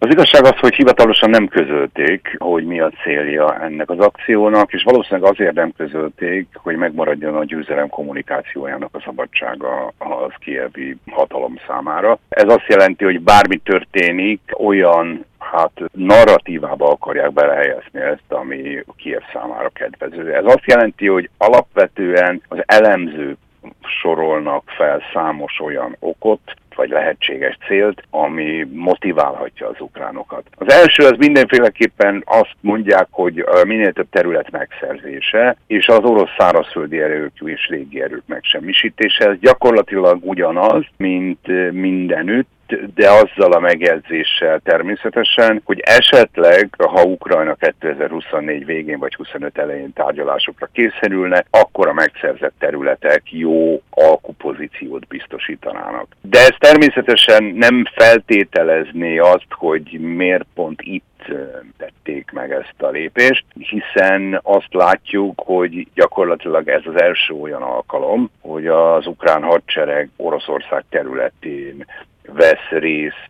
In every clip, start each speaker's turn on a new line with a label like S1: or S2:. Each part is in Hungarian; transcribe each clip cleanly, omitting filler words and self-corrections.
S1: Az igazság az, hogy hivatalosan nem közölték, hogy mi a célja ennek az akciónak, és valószínűleg azért nem közölték, hogy megmaradjon a győzelem kommunikációjának a szabadsága az kijevi hatalom számára. Ez azt jelenti, hogy bármi történik, olyan narratívába akarják belehelyezni ezt, ami Kijev számára kedvező. Ez azt jelenti, hogy alapvetően az elemzők sorolnak fel számos olyan okot, vagy lehetséges célt, ami motiválhatja az ukránokat. Az első az mindenféleképpen azt mondják, hogy minél több terület megszerzése, és az orosz szárazföldi erők és légi erők megsemmisítése. Ez gyakorlatilag ugyanaz, mint mindenütt, de azzal a megjegyzéssel természetesen, hogy esetleg, ha Ukrajna 2024 végén vagy 25 elején tárgyalásokra kényszerülne, akkor a megszerzett területek jó alkupozíciót biztosítanának. De ez természetesen nem feltételezné azt, hogy miért pont itt tették meg ezt a lépést, hiszen azt látjuk, hogy gyakorlatilag ez az első olyan alkalom, hogy az ukrán hadsereg Oroszország területén vesz részt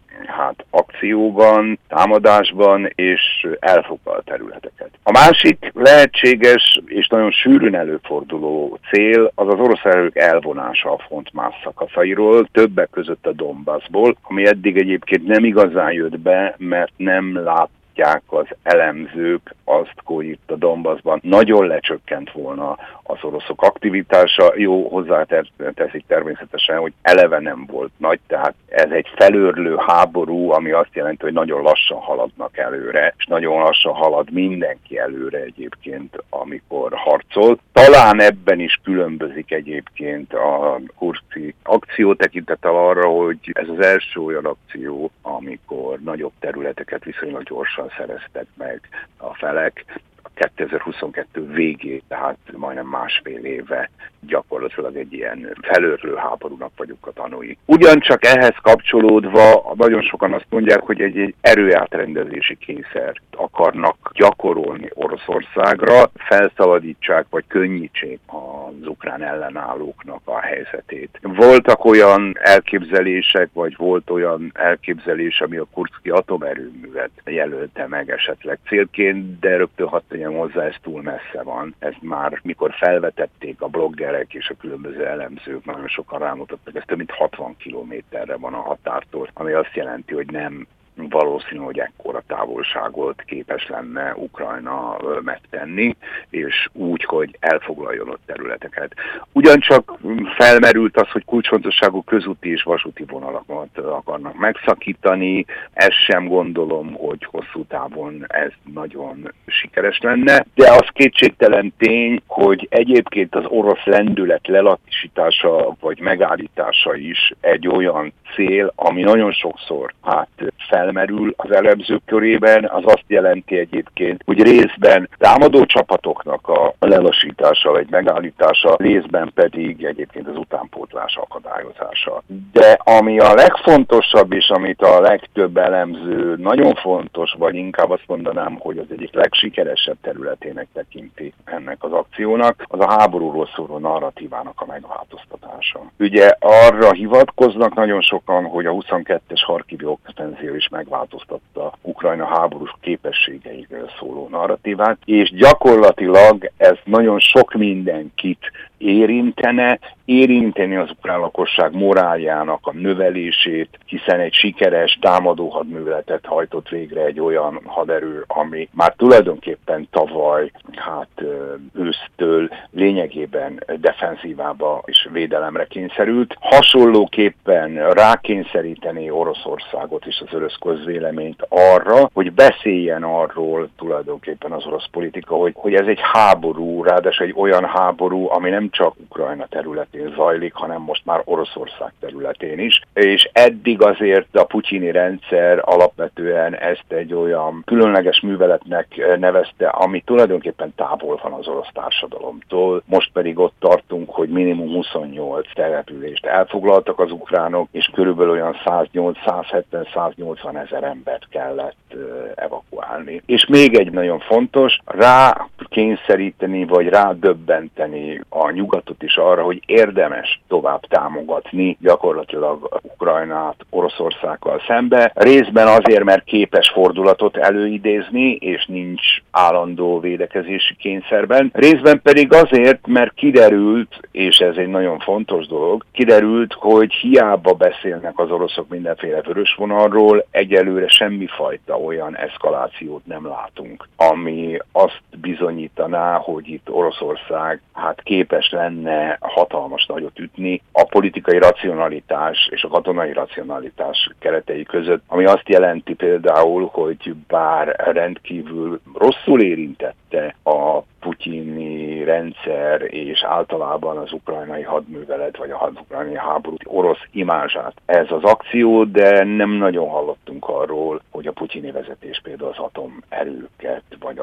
S1: akcióban, támadásban és elfoglal területeket. A másik lehetséges és nagyon sűrűn előforduló cél az az orosz erők elvonása a front más szakaszairól, többek között a Donbassból, ami eddig egyébként nem igazán jött be, mert nem látják az elemzők azt, hogy itt a Donbassban nagyon lecsökkent volna az oroszok aktivitása. Jó, hozzáteszik természetesen, hogy eleve nem volt nagy, tehát ez egy felőrlő háború, ami azt jelenti, hogy nagyon lassan haladnak előre, és nagyon lassan halad mindenki előre egyébként, amikor harcol. Talán ebben is különbözik egyébként a kurszki akció tekintettel arra, hogy ez az első olyan akció, amikor nagyobb területeket viszonylag gyorsan szereztek meg a felek. 2022 végén, tehát majdnem másfél éve gyakorlatilag egy ilyen felőrlő háborúnak vagyunk a tanúi. Ugyancsak ehhez kapcsolódva nagyon sokan azt mondják, hogy egy erőátrendezési kényszert akarnak gyakorolni Oroszországra, felszabadítsák vagy könnyítsék az ukrán ellenállóknak a helyzetét. Voltak olyan elképzelések, vagy volt olyan elképzelés, ami a kurszki atomerőművet jelölte meg esetleg célként, de rögtön hozzá, ez túl messze van. Ez már mikor felvetették a bloggerek és a különböző elemzők, nagyon sokan rámutattak, ez több mint 60 kilométerre van a határtól, ami azt jelenti, hogy nem valószínű, hogy ekkora távolságot képes lenne Ukrajna megtenni, és úgy, hogy elfoglaljon ott területeket. Ugyancsak felmerült az, hogy kulcsfontosságú közúti és vasúti vonalakat akarnak megszakítani. Ezt sem gondolom, hogy hosszú távon ez nagyon sikeres lenne, de az kétségtelen tény, hogy egyébként az orosz lendület lelassítása vagy megállítása is egy olyan cél, ami nagyon sokszor felmerül az elemzők körében. Az azt jelenti egyébként, hogy részben támadó csapatoknak a lelassítása vagy megállítása, részben pedig egyébként az utánpótlás akadályozása. De ami a legfontosabb, és amit a legtöbb elemző nagyon fontos, vagy inkább azt mondanám, hogy az egyik legsikeresebb területének tekinti ennek az akciónak, az a háborúról szóló narratívának a megváltoztatása. Ugye arra hivatkoznak nagyon sokan, hogy a 22-es harkivi offenzió is megváltoztatta Ukrajna háborús képességeiről szóló narratívát, és gyakorlatilag ez nagyon sok mindenkit érinteni az ukrán lakosság moráljának a növelését, hiszen egy sikeres támadó hadműveletet hajtott végre egy olyan haderő, ami már tulajdonképpen tavaly ősztől lényegében defenzívába és védelemre kényszerült. Hasonlóképpen rákényszeríteni Oroszországot és az orosz közvéleményt arra, hogy beszéljen arról tulajdonképpen az orosz politika, hogy ez egy háború, ráadásul egy olyan háború, ami nem csak Ukrajna területén zajlik, hanem most már Oroszország területén is. És eddig azért a putyini rendszer alapvetően ezt egy olyan különleges műveletnek nevezte, ami tulajdonképpen távol van az orosz társadalomtól. Most pedig ott tartunk, hogy minimum 28 települést elfoglaltak az ukránok, és körülbelül olyan 170-180 ezer embert kellett evakuálni. És még egy nagyon fontos, kényszeríteni, vagy rádöbbenteni a nyugatot is arra, hogy érdemes tovább támogatni gyakorlatilag Ukrajnát Oroszországgal szembe. Részben azért, mert képes fordulatot előidézni, és nincs állandó védekezési kényszerben. Részben pedig azért, mert kiderült, és ez egy nagyon fontos dolog, kiderült, hogy hiába beszélnek az oroszok mindenféle vörös vonalról, egyelőre semmifajta olyan eszkalációt nem látunk, ami azt bizonyítaná, hogy itt Oroszország képes lenne hatalmas nagyot ütni a politikai racionalitás és a katonai racionalitás keretei között, ami azt jelenti például, hogy bár rendkívül rosszul érintette a putyini rendszer és általában az ukrajnai hadművelet vagy az ukrajnai háború orosz imázsát ez az akció, de nem nagyon hallottunk arról, hogy a putyini vezetés például az atomerőket vagy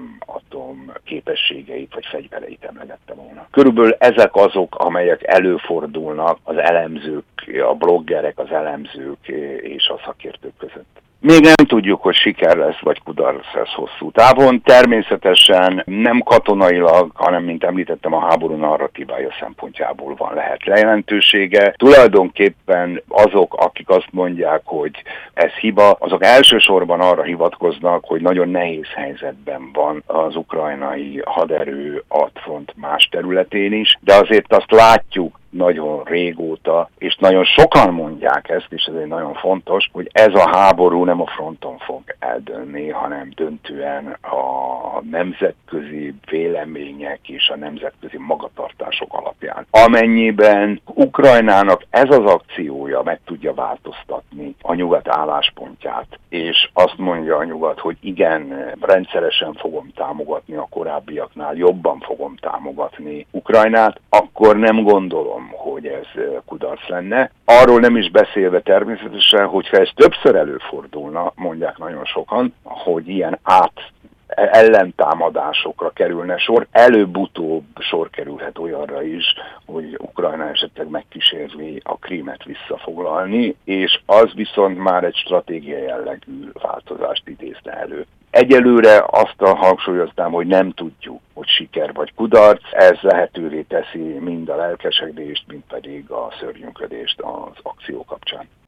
S1: atom képességeit vagy fegyvereit emlegette volna. Körülbelül ezek azok, amelyek előfordulnak az elemzők, a bloggerek, az elemzők és a szakértők között. Még nem tudjuk, hogy siker lesz, vagy kudarc lesz hosszú távon. Természetesen nem katonailag, hanem, mint említettem, a háború narratívája szempontjából lehet jelentősége. Tulajdonképpen azok, akik azt mondják, hogy ez hiba, azok elsősorban arra hivatkoznak, hogy nagyon nehéz helyzetben van az ukrajnai haderő a front más területén is, de azért azt látjuk, nagyon régóta, és nagyon sokan mondják ezt, és ez egy nagyon fontos, hogy ez a háború nem a fronton fog eldőlni, hanem döntően a nemzetközi vélemények és a nemzetközi magatartások alapján. Amennyiben Ukrajnának ez az akciója meg tudja változtatni a nyugat álláspontját, és azt mondja a nyugat, hogy igen, rendszeresen fogom támogatni a korábbiaknál, jobban fogom támogatni Ukrajnát, akkor nem gondolom, hogy ez kudarc lenne. Arról nem is beszélve természetesen, hogyha ez többször előfordulna, mondják nagyon sokan, hogy ilyen ellentámadásokra kerülne sor, előbb-utóbb sor kerülhet olyanra is, hogy Ukrajna esetleg megkísérli a Krímet visszafoglalni, és az viszont már egy stratégiai jellegű változást idézne elő. Egyelőre azt hangsúlyoznám, hogy nem tudjuk, hogy siker vagy kudarc, ez lehetővé teszi mind a lelkesedést, mind pedig a szörnyűködést az akció kapcsán.